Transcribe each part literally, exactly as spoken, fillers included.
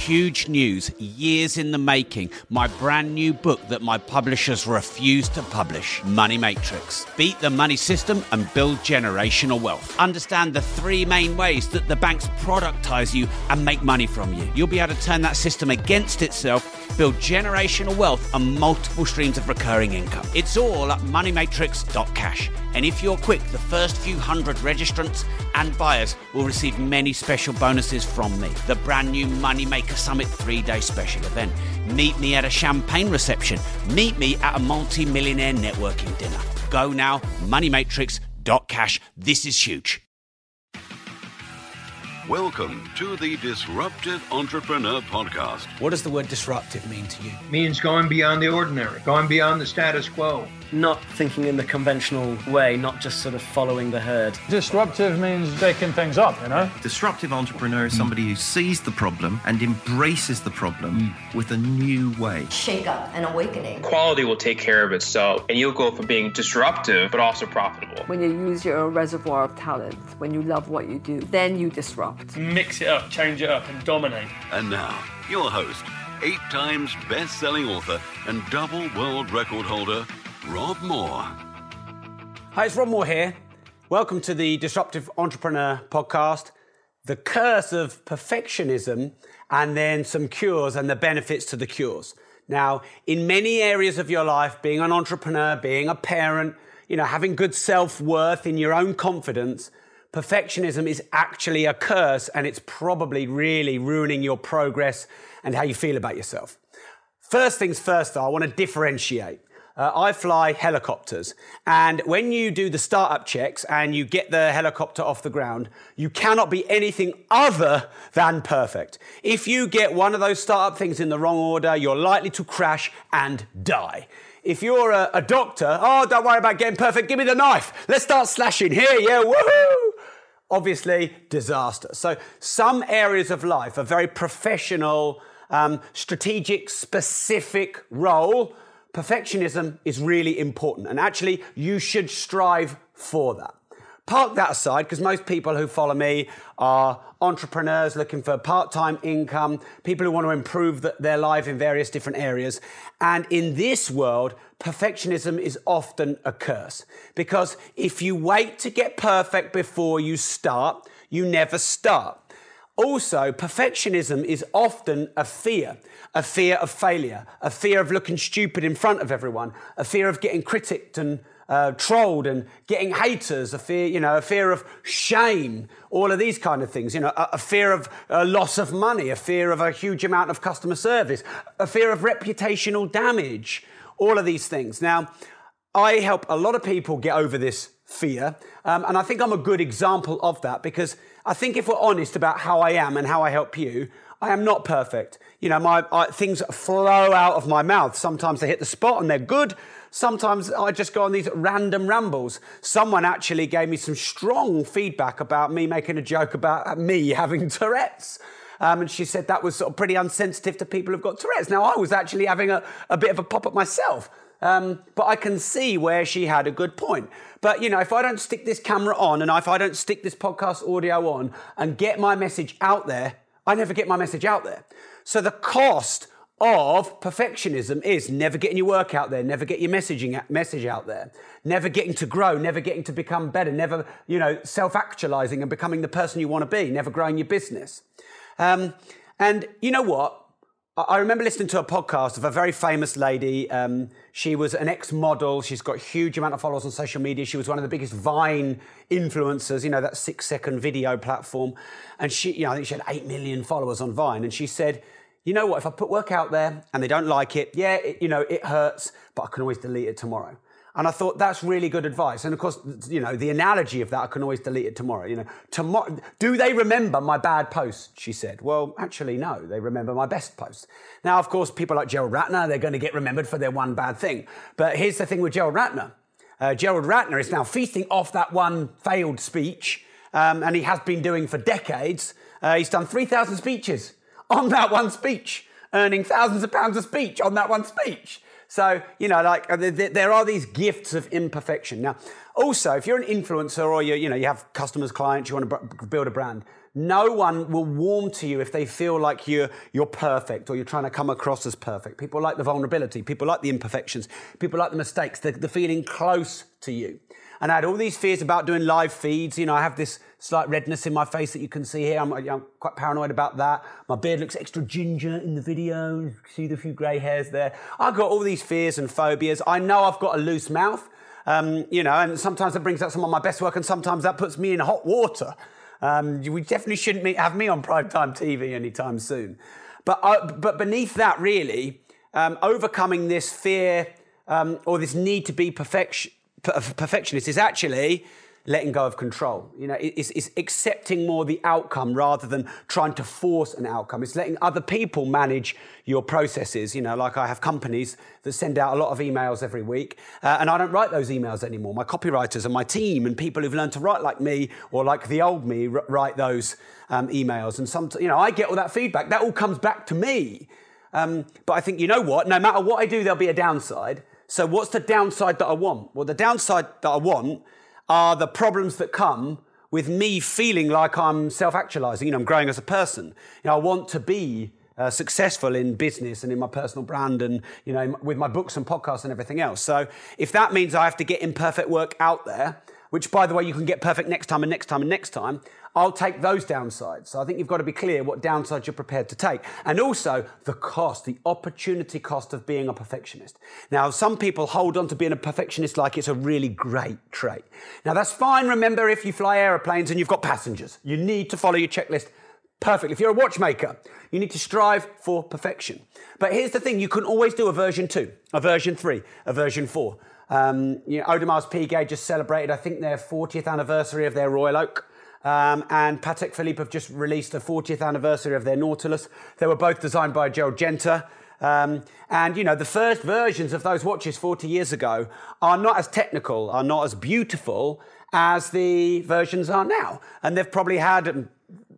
huge news, years in the making, my brand new book that my publishers refuse to publish, Money Matrix. Beat the money system and build generational wealth. Understand the three main ways that the banks productize you and make money from you. You'll be able to turn that system against itself, build generational wealth and multiple streams of recurring income. It's all at money matrix dot cash. And if you're quick, the first few hundred registrants and buyers will receive many special bonuses from me. The brand new Moneymaker Summit three-day special event. Meet me at a champagne reception. Meet me at a multi-millionaire networking dinner. Go now, money matrix dot cash. This is huge. Welcome to the Disruptive Entrepreneur Podcast. What does the word disruptive mean to you? It means going beyond the ordinary, going beyond the status quo. Not thinking in the conventional way, not just sort of following the herd. Disruptive means shaking things up, you know? Disruptive entrepreneur is somebody who sees the problem and embraces the problem mm. with a new way. Shake up and awakening. Quality will take care of itself, and you'll go from being disruptive, but also profitable. When you use your reservoir of talent, when you love what you do, then you disrupt. Mix it up, change it up, and dominate. And now, your host, eight times best-selling author and double world record holder, Rob Moore. Hi, it's Rob Moore here. Welcome to the Disruptive Entrepreneur Podcast. The curse of perfectionism and then some cures and the benefits to the cures. Now, in many areas of your life, being an entrepreneur, being a parent, you know, having good self-worth in your own confidence, perfectionism is actually a curse and it's probably really ruining your progress and how you feel about yourself. First things first, though, I want to differentiate. Uh, I fly helicopters, and when you do the startup checks and you get the helicopter off the ground, you cannot be anything other than perfect. If you get one of those startup things in the wrong order, you're likely to crash and die. If you're a, a doctor, oh, don't worry about getting perfect, give me the knife. Let's start slashing here, yeah, woohoo! Obviously, disaster. So some areas of life, a very professional, um, strategic, specific role, perfectionism is really important, and actually you should strive for that. Park that aside, because most people who follow me are entrepreneurs looking for part-time income, people who want to improve the, their life in various different areas. And in this world, perfectionism is often a curse, because if you wait to get perfect before you start, you never start. Also, perfectionism is often a fear, a fear of failure, a fear of looking stupid in front of everyone, a fear of getting critiqued and uh, trolled and getting haters, a fear, you know, a fear of shame, all of these kind of things, you know, a, a fear of a loss of money, a fear of a huge amount of customer service, a fear of reputational damage, all of these things. Now, I help a lot of people get over this fear, um, and I think I'm a good example of that, because I think if we're honest about how I am and how I help you, I am not perfect. You know, my I, things flow out of my mouth. Sometimes they hit the spot and they're good. Sometimes I just go on these random rambles. Someone actually gave me some strong feedback about me making a joke about me having Tourette's. Um, and she said that was sort of pretty unsensitive to people who've got Tourette's. Now, I was actually having a, a bit of a pop at myself. Um, but I can see where she had a good point. But, you know, if I don't stick this camera on and if I don't stick this podcast audio on and get my message out there, I never get my message out there. So the cost of perfectionism is never getting your work out there, never get your messaging message out there, never getting to grow, never getting to become better, never, you know, self-actualizing and becoming the person you want to be, never growing your business. Um, and you know what? I remember listening to a podcast of a very famous lady. Um, she was an ex-model. She's got a huge amount of followers on social media. She was one of the biggest Vine influencers, you know, that six-second video platform. And she, you know, I think she had eight million followers on Vine. And she said, you know what, if I put work out there and they don't like it, yeah, it, you know, it hurts, but I can always delete it tomorrow. And I thought that's really good advice. And of course, you know, the analogy of that, I can always delete it tomorrow. You know, tomorrow, do they remember my bad post? She said. Well, actually, no, they remember my best post. Now, of course, people like Gerald Ratner, they're going to get remembered for their one bad thing. But here's the thing with Gerald Ratner. Uh, Gerald Ratner is now feasting off that one failed speech, um, and he has been doing for decades. Uh, he's done three thousand speeches on that one speech, earning thousands of pounds a speech on that one speech. So, you know, like there are these gifts of imperfection. Now, also, if you're an influencer or you, you know, you have customers, clients, you want to build a brand, No one will warm to you if they feel like you're, you're perfect or you're trying to come across as perfect. People like the vulnerability. People like the imperfections. People like the mistakes, the, the feeling close to you. And I had all these fears about doing live feeds. You know, I have this slight redness in my face that you can see here. I'm, I'm quite paranoid about that. My beard looks extra ginger in the video. You see the few grey hairs there. I've got all these fears and phobias. I know I've got a loose mouth, um, you know, and sometimes that brings out some of my best work and sometimes that puts me in hot water. Um, we definitely shouldn't be, have me on primetime T V anytime soon. But, uh, but beneath that, really, um, overcoming this fear um, or this need to be perfection, perfectionist is actually letting go of control. You know, it's, it's accepting more the outcome rather than trying to force an outcome. It's letting other people manage your processes. You know, like I have companies that send out a lot of emails every week, uh, and I don't write those emails anymore. My copywriters and my team and people who've learned to write like me or like the old me r- write those um, emails. And some, you know, I get all that feedback. That all comes back to me. Um, but I think, you know what? No matter what I do, there'll be a downside. So what's the downside that I want? Well, the downside that I want are the problems that come with me feeling like I'm self-actualizing, you know, I'm growing as a person. You know, I want to be uh, successful in business and in my personal brand and, you know, with my books and podcasts and everything else. So if that means I have to get imperfect work out there, which, by the way, you can get perfect next time and next time and next time, I'll take those downsides. So I think you've got to be clear what downsides you're prepared to take. And also the cost, the opportunity cost of being a perfectionist. Now, some people hold on to being a perfectionist like it's a really great trait. Now, that's fine. Remember, if you fly aeroplanes and you've got passengers, you need to follow your checklist perfectly. If you're a watchmaker, you need to strive for perfection. But here's the thing. You can always do a version two, a version three, a version four. Um, you know, Audemars Piguet just celebrated, I think, their fortieth anniversary of their Royal Oak. Um, and Patek Philippe have just released the fortieth anniversary of their Nautilus. They were both designed by Gerald Genta. Um, and, you know, the first versions of those watches forty years ago are not as technical, are not as beautiful as the versions are now. And they've probably had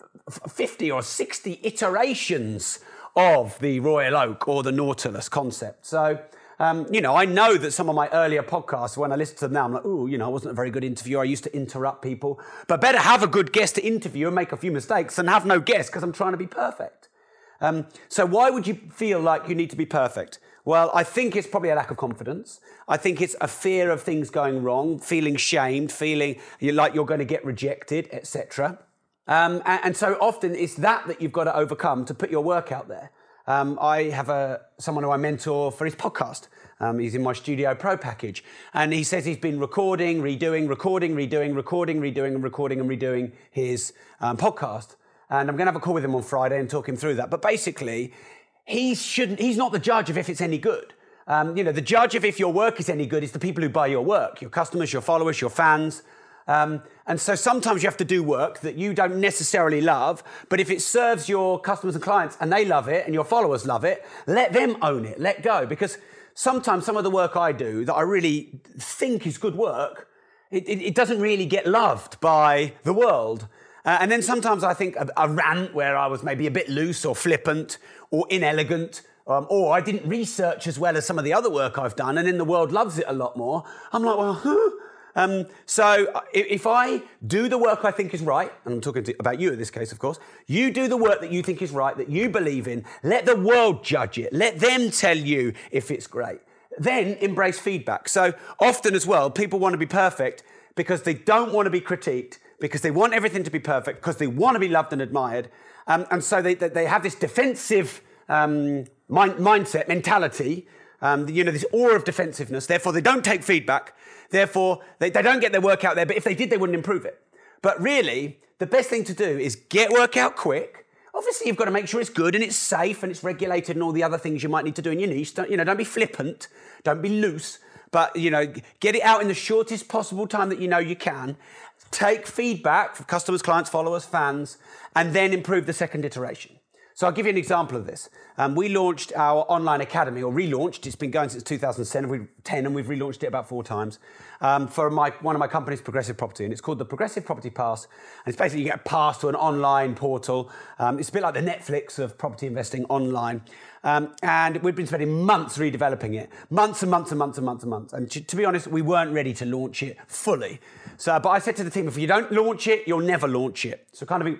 fifty or sixty iterations of the Royal Oak or the Nautilus concept. So, Um, you know, I know that some of my earlier podcasts, when I listen to them now, I'm like, ooh, you know, I wasn't a very good interviewer. I used to interrupt people. But better have a good guest to interview and make a few mistakes than have no guest because I'm trying to be perfect. Um, so why would you feel like you need to be perfect? Well, I think it's probably a lack of confidence. I think it's a fear of things going wrong, feeling shamed, feeling like you're going to get rejected, et cetera. Um, and, and so often it's that that you've got to overcome to put your work out there. Um, I have a, someone who I mentor for his podcast. Um, he's in my Studio Pro package. And he says he's been recording, redoing, recording, redoing, recording, redoing, and recording and redoing his um, podcast. And I'm going to have a call with him on Friday and talk him through that. But basically, he shouldn't, he's not the judge of if it's any good. Um, you know, the judge of if your work is any good is the people who buy your work, your customers, your followers, your fans. Um, and so sometimes you have to do work that you don't necessarily love, but if it serves your customers and clients and they love it and your followers love it, let them own it, let go. Because sometimes some of the work I do that I really think is good work, it, it, it doesn't really get loved by the world. Uh, and then sometimes I think a, a rant where I was maybe a bit loose or flippant or inelegant, um, or I didn't research as well as some of the other work I've done, and then the world loves it a lot more. I'm like, well, huh? Um, so if I do the work I think is right, and I'm talking to, about you in this case, of course, you do the work that you think is right, that you believe in, let the world judge it. Let them tell you if it's great. Then embrace feedback. So often as well, people want to be perfect because they don't want to be critiqued, because they want everything to be perfect, because they want to be loved and admired. Um, and so they, they have this defensive um, mind, mindset, mentality, um, you know, this aura of defensiveness. Therefore, they don't take feedback. Therefore, they, they don't get their work out there, but if they did, they wouldn't improve it. But really, the best thing to do is get work out quick. Obviously, you've got to make sure it's good and it's safe and it's regulated and all the other things you might need to do in your niche. Don't, you know, don't be flippant, don't be loose, but, you know, get it out in the shortest possible time that you know you can. Take feedback from customers, clients, followers, fans, and then improve the second iteration. So I'll give you an example of this. Um, we launched our online academy, or relaunched. It's been going since two thousand ten, and we've relaunched it about four times um, for my, one of my companies, Progressive Property, and it's called the Progressive Property Pass. And it's basically you get a pass to an online portal. Um, it's a bit like the Netflix of property investing online. Um, and we've been spending months redeveloping it, months and months and months and months and months. And to, to be honest, we weren't ready to launch it fully. So, but I said to the team, if you don't launch it, you'll never launch it. So kind of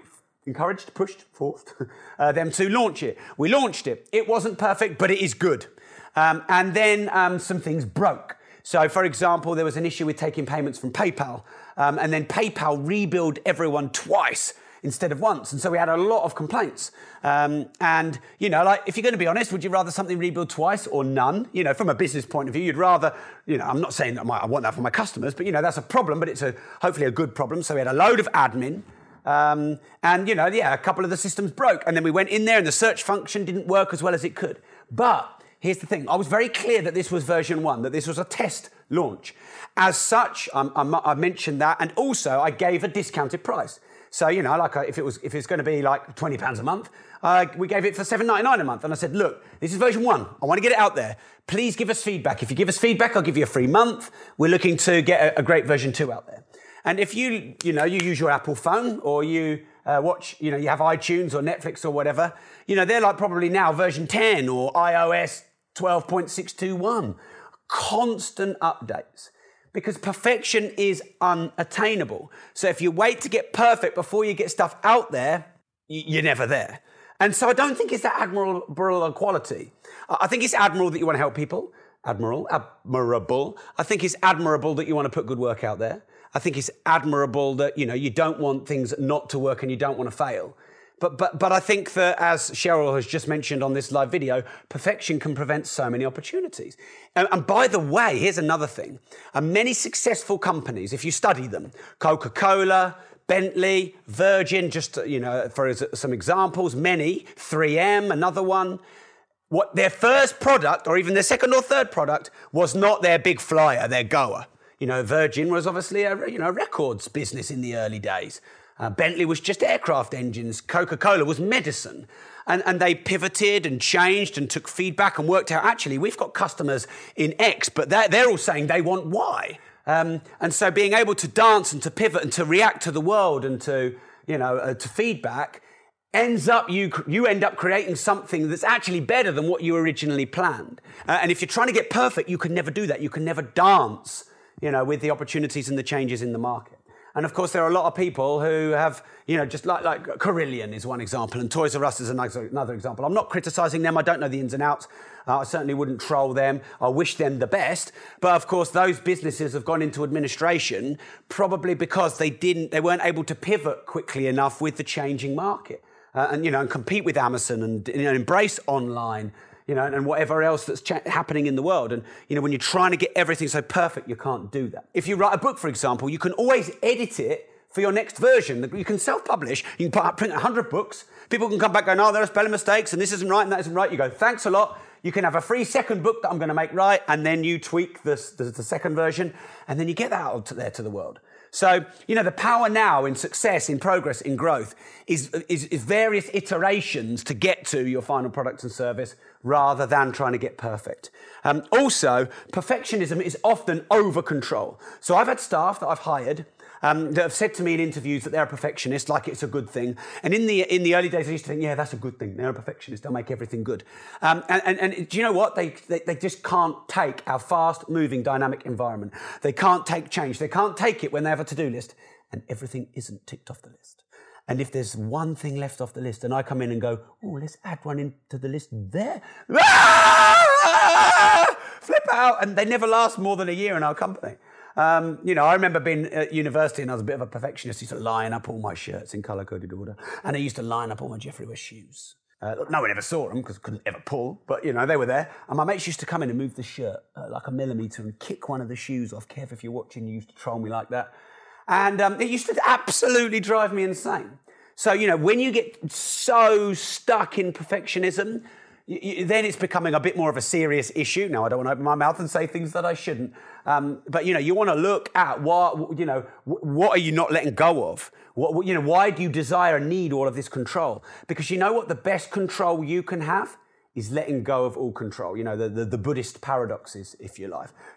encouraged, pushed, forced uh, them to launch it. We launched it. It wasn't perfect, but it is good. Um, and then um, some things broke. So, for example, there was an issue with taking payments from PayPal. Um, and then PayPal rebilled everyone twice instead of once. And so we had a lot of complaints. Um, and, you know, like, if you're going to be honest, would you rather something rebuild twice or none? You know, from a business point of view, you'd rather, you know, I'm not saying that my, I want that for my customers, but, you know, that's a problem, but it's a hopefully a good problem. So we had a load of admin. Um, and, you know, yeah, a couple of the systems broke. And then we went in there and the search function didn't work as well as it could. But here's the thing. I was very clear that this was version one, that this was a test launch. As such, um, I, I mentioned that. And also, I gave a discounted price. So, you know, like uh, if it was if it's going to be like twenty pounds a month, uh, we gave it for seven ninety-nine a month. And I said, look, this is version one. I want to get it out there. Please give us feedback. If you give us feedback, I'll give you a free month. We're looking to get a, a great version two out there. And if you, you know, you use your Apple phone or you uh, watch, you know, you have iTunes or Netflix or whatever, you know, they're like probably now version ten or iOS twelve point six two one. Constant updates. Because perfection is unattainable. So if you wait to get perfect before you get stuff out there, you're never there. And so I don't think it's that admirable quality. I think it's admirable that you want to help people. Admiral, admirable. I think it's admirable that you want to put good work out there. I think it's admirable that, you know, you don't want things not to work and you don't want to fail. But, but, but I think that, as Cheryl has just mentioned on this live video, perfection can prevent so many opportunities. And, and by the way, here's another thing. Uh, many successful companies, if you study them, Coca-Cola, Bentley, Virgin, just, you know, for some examples, many, three M, another one, what their first product, or even their second or third product, was not their big flyer, their goer. You know, Virgin was obviously a, you know, records business in the early days. Uh, Bentley was just aircraft engines. Coca-Cola was medicine. And, and they pivoted and changed and took feedback and worked out, actually, we've got customers in X, but they're, they're all saying they want Y. Um, and so being able to dance and to pivot and to react to the world and to, you know, uh, to feedback ends up, you, you end up creating something that's actually better than what you originally planned. Uh, and if you're trying to get perfect, you can never do that. You can never dance, you know, with the opportunities and the changes in the market. And of course, there are a lot of people who have, you know, just like, like Carillion is one example, and Toys R Us is another, another example. I'm not criticizing them. I don't know the ins and outs. Uh, I certainly wouldn't troll them. I wish them the best. But of course, those businesses have gone into administration probably because they didn't, they weren't able to pivot quickly enough with the changing market uh, and, you know, and compete with Amazon and, you know, embrace online, you know, and whatever else that's cha- happening in the world. And, you know, when you're trying to get everything so perfect, you can't do that. If you write a book, for example, you can always edit it for your next version. You can self-publish. You can put up, print one hundred books. People can come back going, oh, there are spelling mistakes, and this isn't right, and that isn't right. You go, thanks a lot. You can have a free second book that I'm going to make right, and then you tweak this, the, the second version, and then you get that out to there to the world. So, you know, the power now in success, in progress, in growth is, is, is various iterations to get to your final product and service rather than trying to get perfect. Um, also, perfectionism is often over control. So I've had staff that I've hired um, that have said to me in interviews that they're a perfectionist, like it's a good thing. And in the in the early days, I used to think, yeah, that's a good thing. They're a perfectionist. They'll make everything good. Um, and, and, and do you know what? They, they, they just can't take our fast-moving, dynamic environment. They can't take change. They can't take it when they have a to-do list and everything isn't ticked off the list. And if there's one thing left off the list and I come in and go, oh, let's add one into the list there. Ah! Flip out. And they never last more than a year in our company. Um, you know, I remember being at university and I was a bit of a perfectionist. I used to line up all my shirts in colour-coded order. And I used to line up all my Geoffrey West shoes. Uh, no one ever saw them because I couldn't ever pull. But, you know, they were there. And my mates used to come in and move the shirt uh, like a millimetre and kick one of the shoes off. Kev, if you're watching, you used to troll me like that. And um, it used to absolutely drive me insane. So, you know, when you get so stuck in perfectionism, you, you, then it's becoming a bit more of a serious issue. Now, I don't want to open my mouth and say things that I shouldn't. Um, but, you know, you want to look at what, you know, what are you not letting go of? What, you know, why do you desire and need all of this control? Because you know what? The best control you can have is letting go of all control. You know, the, the, the Buddhist paradoxes, if you like.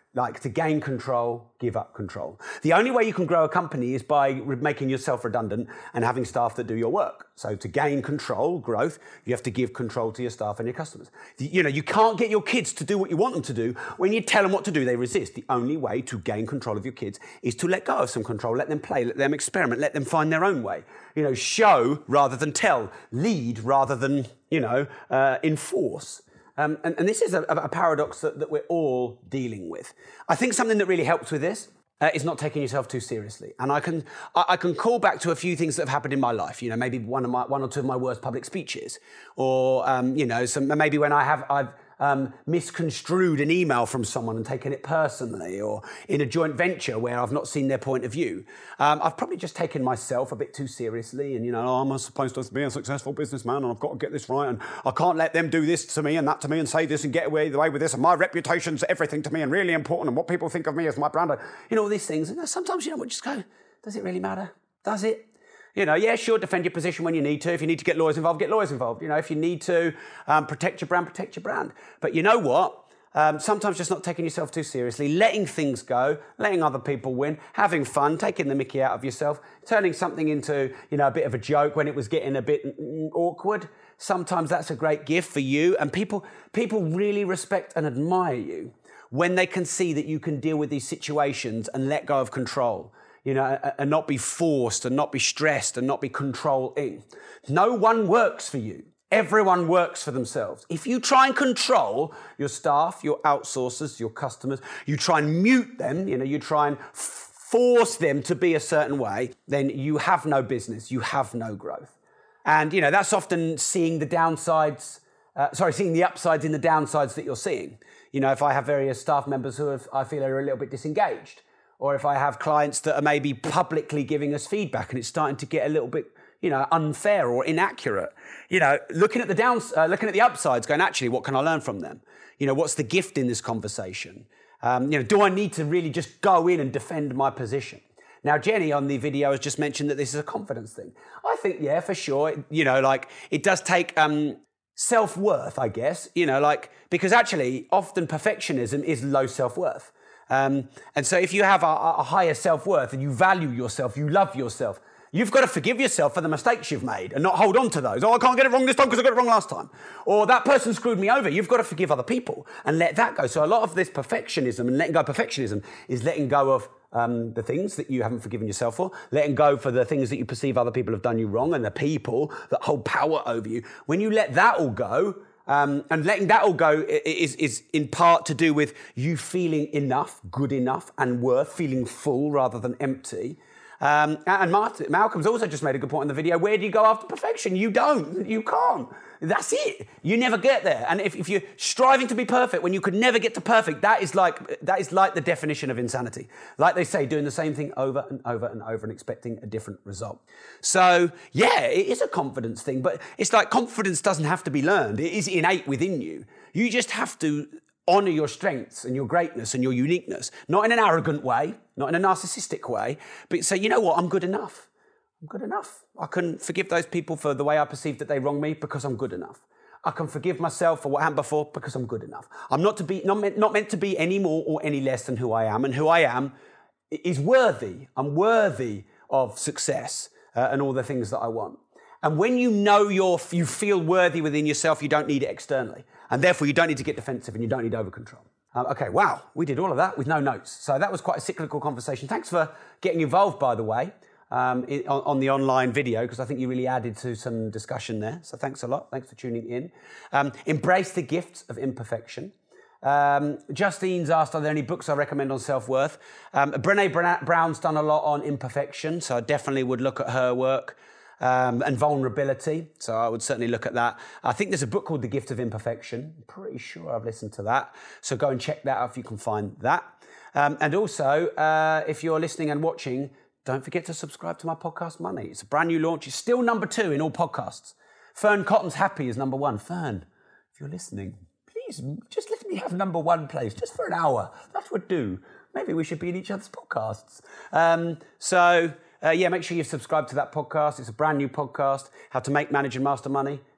Like to gain control, give up control. The only way you can grow a company is by re- making yourself redundant and having staff that do your work. So to gain control, growth, you have to give control to your staff and your customers. You know, you can't get your kids to do what you want them to do. When you tell them what to do, they resist. The only way to gain control of your kids is to let go of some control, let them play, let them experiment, let them find their own way. You know, show rather than tell, lead rather than, you know, uh, enforce. Um, and, and this is a, a paradox that, that we're all dealing with. I think something that really helps with this uh, is not taking yourself too seriously. And I can I, I can call back to a few things that have happened in my life. You know, maybe one of my one or two of my worst public speeches, or um, you know, some maybe when I have I've um, misconstrued an email from someone and taken it personally, or in a joint venture where I've not seen their point of view. Um, I've probably just taken myself a bit too seriously, and you know, oh, I'm supposed to be a successful businessman, and I've got to get this right, and I can't let them do this to me and that to me, and say this and get away the way with this, and my reputation's everything to me and really important, and what people think of me as my brand, you know, all these things. And sometimes, you know, we just go, does it really matter? Does it? You know, yeah, sure, defend your position when you need to. If you need to get lawyers involved, get lawyers involved. You know, if you need to um, protect your brand, protect your brand. But you know what? Um, sometimes just not taking yourself too seriously, letting things go, letting other people win, having fun, taking the mickey out of yourself, turning something into, you know, a bit of a joke when it was getting a bit awkward. Sometimes that's a great gift for you. And people, people really respect and admire you when they can see that you can deal with these situations and let go of control. You know, and not be forced and not be stressed and not be controlling. No one works for you. Everyone works for themselves. If you try and control your staff, your outsourcers, your customers, you try and mute them, you know, you try and force them to be a certain way, then you have no business, you have no growth. And, you know, that's often seeing the downsides, uh, sorry, seeing the upsides in the downsides that you're seeing. You know, if I have various staff members who have, I feel are a little bit disengaged, or if I have clients that are maybe publicly giving us feedback and it's starting to get a little bit, you know, unfair or inaccurate, you know, looking at the downs, uh, looking at the upsides, going, actually, what can I learn from them? You know, what's the gift in this conversation? Um, you know, do I need to really just go in and defend my position? Now, Jenny on the video has just mentioned that this is a confidence thing. I think, yeah, for sure. You know, like it does take um, self-worth, I guess, you know, like, because actually often perfectionism is low self-worth. Um, and so if you have a, a higher self-worth and you value yourself, you love yourself, you've got to forgive yourself for the mistakes you've made and not hold on to those. Oh, I can't get it wrong this time because I got it wrong last time. Or that person screwed me over. You've got to forgive other people and let that go. So a lot of this perfectionism and letting go of perfectionism is letting go of um, the things that you haven't forgiven yourself for, letting go for the things that you perceive other people have done you wrong and the people that hold power over you. When you let that all go, Um, and letting that all go is, is in part to do with you feeling enough, good enough and worth, feeling full rather than empty. Um, and Martin, Malcolm's also just made a good point in the video. Where do you go after perfection? You don't. You can't. That's it. You never get there. And if, if you're striving to be perfect when you could never get to perfect, that is like that is like the definition of insanity. Like they say, doing the same thing over and over and over and expecting a different result. So, yeah, it is a confidence thing, but it's like confidence doesn't have to be learned. It is innate within you. You just have to honour your strengths and your greatness and your uniqueness, not in an arrogant way, not in a narcissistic way, but say, you know what, I'm good enough. I'm good enough. I can forgive those people for the way I perceived that they wronged me because I'm good enough. I can forgive myself for what happened before because I'm good enough. I'm not to be not meant, not meant to be any more or any less than who I am, and who I am is worthy. I'm worthy of success uh, and all the things that I want. And when you know you're, you feel worthy within yourself, you don't need it externally. And therefore, you don't need to get defensive and you don't need over-control. Um, okay, wow, we did all of that with no notes. So that was quite a cyclical conversation. Thanks for getting involved, by the way, um, in, on, on the online video, because I think you really added to some discussion there. So thanks a lot. Thanks for tuning in. Um, embrace the gifts of imperfection. Um, Justine's asked, are there any books I recommend on self-worth? Um, Brené Brown's done a lot on imperfection, so I definitely would look at her work. Um, and vulnerability, so I would certainly look at that. I think there's a book called The Gift of Imperfection. I'm pretty sure I've listened to that. So go and check that out if you can find that. Um, and also, uh, if you're listening and watching, don't forget to subscribe to my podcast, Money. It's a brand new launch. It's still number two in all podcasts. Fern Cotton's Happy is number one. Fern, if you're listening, please just let me have number one place, just for an hour. That would do. Maybe we should be in each other's podcasts. Um, so... Uh, yeah, make sure you've subscribed to that podcast. It's a brand new podcast, How to Make, Manage and Master Money.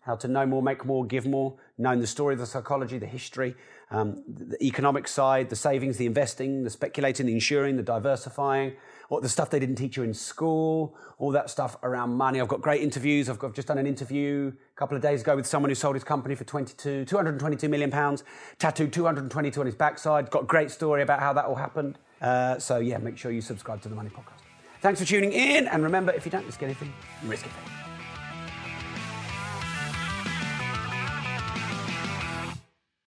how to know more, make more, give more, knowing the story, the psychology, the history, um, the economic side, the savings, the investing, the speculating, the insuring, the diversifying, what the stuff they didn't teach you in school, all that stuff around money. I've got great interviews. I've, got, I've just done an interview a couple of days ago with someone who sold his company for twenty-two, two hundred twenty-two million pounds, tattooed two hundred twenty-two on his backside. Got a great story about how that all happened. Uh, so yeah, make sure you subscribe to the Money Podcast. Thanks for tuning in. And remember, if you don't risk anything, risk it.